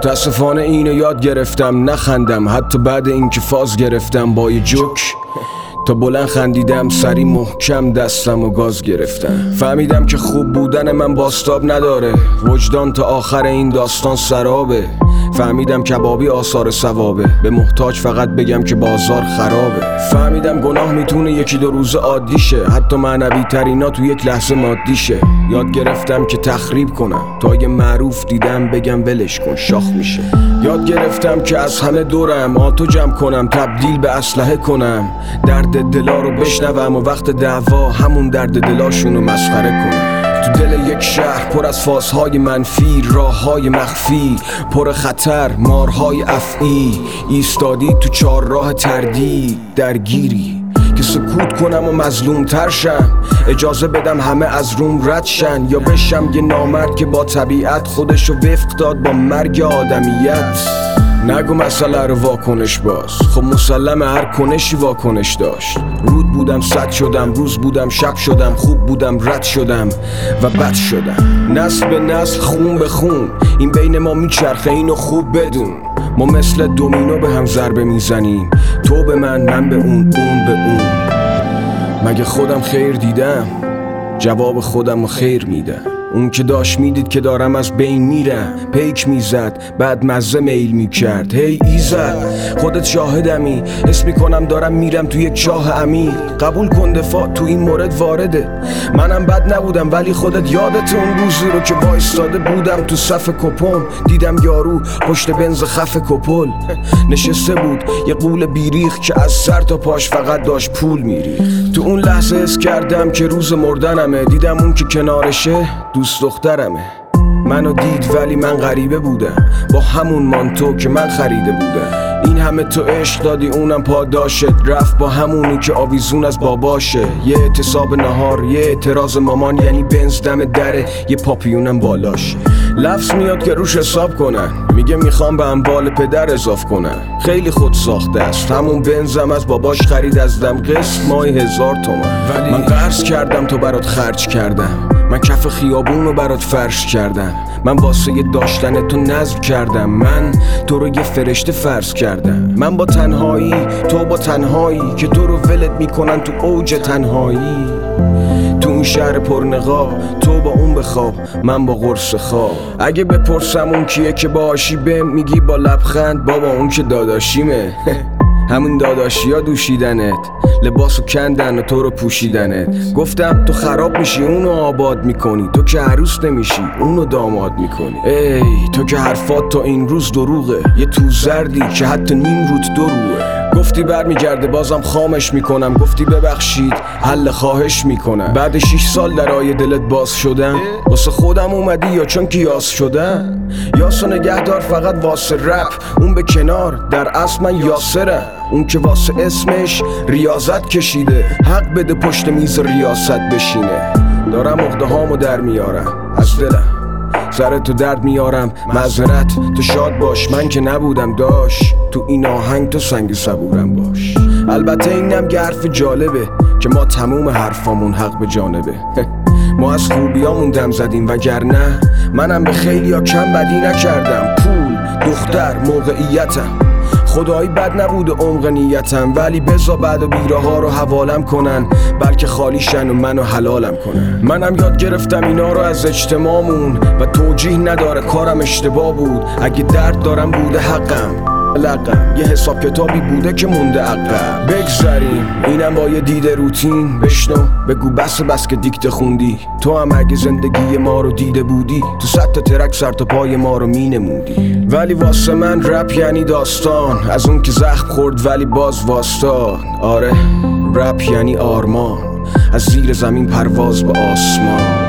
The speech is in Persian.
متاسفانه اینو یاد گرفتم نخندم، حتی بعد اینکه فاز گرفتم با یه جوک. تا بلند خندیدم سری محکم دستم و گاز گرفتم. فهمیدم که خوب بودن من باستاب نداره، وجدان تا آخر این داستان سرابه. فهمیدم کبابی آثار ثوابه، به محتاج فقط بگم که بازار خرابه. فهمیدم گناه میتونه یکی دو روز عادی شه، حتی معنوی ترینا تو یک لحظه مادی شه. یاد گرفتم که تخریب کنم، تا یه معروف دیدم بگم ولش کن شاخ میشه. یاد گرفتم که از همه دورم آتو جمع کنم، تبدیل به اسلحه کنم، درد دلا رو بشنوم و وقت دعوا همون درد دلاشونو مسخره کنم. تو دل یک شهر پر از فازهای منفی، راههای مخفی پر خطر، مارهای افعی. ایستادی تو چهارراه تردید درگیری که سکوت کنم و مظلوم تر شم، اجازه بدم همه از روم رد شن، یا بشم یه نامرد که با طبیعت خودشو وفق داد با مرگ آدمیت. نگو مسئله رو واکنش باز، خب مسلمه هر کنشی واکنش داشت. رود بودم صد شدم، روز بودم شب شدم، خوب بودم رد شدم و بد شدم. نسل به نسل خون به خون این بین ما میچرخه، اینو خوب بدون. ما مثل دومینو به هم ضربه میزنیم، تو به من به اون به اون. مگه خودم خیر دیدم؟ جواب خودم رو خیر میدم. اون که داشت میدید که دارم از بین میرم، پیک میزد بعد مزه میل میکرد. هی ایزد خودت شاهدمی، حس میکنم دارم میرم تو یک چاه عمیق. قبول کن دفاع تو این مورد وارده، منم بد نبودم ولی خودت یادت اون روزی رو که وایستاده بودم تو صف کپم، دیدم یارو پشت بنز خف کپل نشسته بود، یه قول بیریخ که از سر تا پاش فقط داشت پول میریخت. تو اون لحظه حس کردم که روز مردنمه، دیدم اون که کنارشه دوست دخترمه. منو دید ولی من غریبه بودم، با همون مانتو که من خریده بودم. این همه تو عشق دادی اونم پاداشت، رفت با همونی که آویزون از باباشه. یه اعتصاب نهار، یه اعتراض مامان، یعنی بنز دم دره، یه پاپیونم بالاشه. لفظ میاد که روش حساب کنن، میگه میخوام به اموال پدر اضاف کنن. خیلی خود ساخته است، همون بنزم از باباش خرید از دم قسط ماهی 1000 تومن. ولی من قرض کردم تو برات خرج کردم، من کف خیابون رو برات فرش کردم، من واسه داشتن تو نذر کردم، من تو رو یه فرشته فرض کردم. من با تنهایی، تو با تنهایی که تو رو ولت میکنن تو اوج تنهایی. تو اون شهر پرنقاب، تو با اون بخواب، من با قرص خواب. اگه بپرسم اون کیه که باهاشی بهم میگی با لبخند بابا اون که داداشیمه. همون داداشی ها دوشیدنت، لباسو کندن و تو رو پوشیدنت. گفتم تو خراب میشی اونو آباد میکنی، تو که عروس نمیشی اونو داماد میکنی. ای تو که حرفات تا این روز دروغه، یه تو زردی که حتی نیم روت دروغه. گفتی برمیگرده بازم خامش میکنم، گفتی ببخشید حل خواهش میکنم. بعد 6 سال درای دلت باز شدم، واسه خودم اومدی یا چون که یاس شدم؟ یاسو نگهدار فقط واسه رپ، اون به کنار، در اصل من یاسرم. اون که واسه اسمش ریاضت کشیده، حق بده پشت میز ریاست بشینه. دارم عقده هامو در میارم از دلم، سر تو درد میارم معذرت، تو شاد باش من که نبودم داش، تو این آهنگ تو سنگ صبورم باش. البته اینم که حرف جالبه که ما تموم حرفامون حق به جانبه. ما از خوبیامون دم زدیم وگرنه منم به خیلی ها کم بدی نکردم. پول، دختر، موقعیتم، خدایی بد نبوده عمق نیتم، ولی بزا بعد و بیره ها رو حوالم کنن، بلکه خالیشن و منو حلالم کنن. منم یاد گرفتم اینا رو از اجتماعمون و توجیه نداره کارم اشتباه بود. اگه درد دارم بوده حقم، لقم یه حساب کتابی بوده که مونده عقب. بگذاریم اینم با یه دید روتین، بشنو بگو بس که دیکته خوندی. تو هم اگه زندگی ما رو دیده بودی، تو 100 تا ترک سر تا پای ما رو می نمودی. ولی واسه من رپ یعنی داستان، از اون که زخم خورد ولی باز واسطان. آره رپ یعنی آرمان، از زیر زمین پرواز به آسمان.